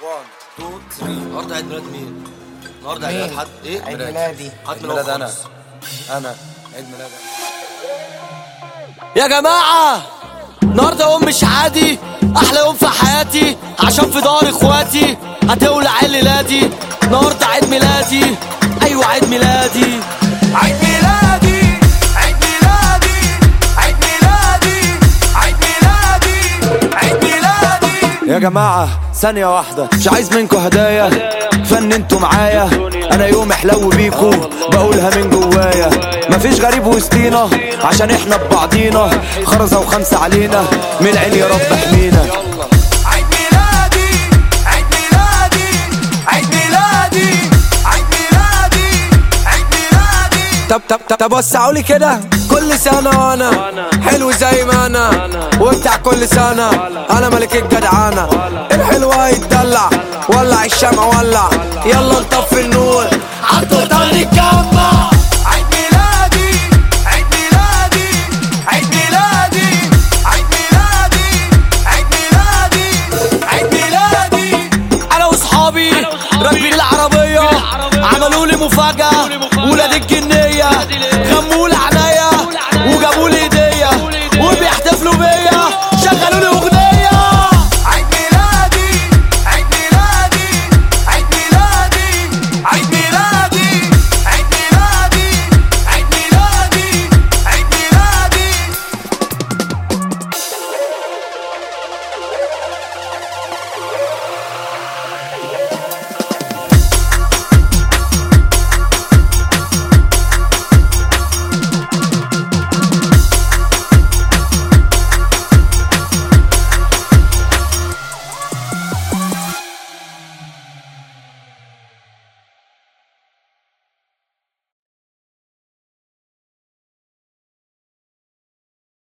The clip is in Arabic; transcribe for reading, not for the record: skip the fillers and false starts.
1 2 3. النهارده عيد ميلاد مين؟ النهارده عيد ميلاد حد ايه؟ عيد ميلادي. عيد ميلاد انا عيد ميلاد يا جماعة النهارده يوم مش عادي، احلى يوم في حياتي عشان في دار اخواتي هتولع عيد ميلادي. النهارده عيد ميلادي، ايوه عيد ميلادي، عيد ميلادي، عيد ميلادي، عيد ميلادي، عيد ميلادي، عيد ميلادي. يا جماعة ثانية واحدة، مش عايز منكم هدايا، فن انتوا معايا، انا يوم حلو بيكو بقولها من جوايا. مفيش غريب وسطينا عشان احنا ببعضينا، خرزة وخمسة علينا من العين يا رب احمينا. عيد ميلادي، عيد ميلادي، عيد ميلادي، عيد ميلادي، عيد ميلادي. طب وسعولي كده. كل سنة أنا حلو زي ما أنا، وبتاع كل سنة أنا ملك الجدعانة. الحلو هيتدلع، ولع الشمع ولع، يلا نطفي النور عالتورته نتجمع.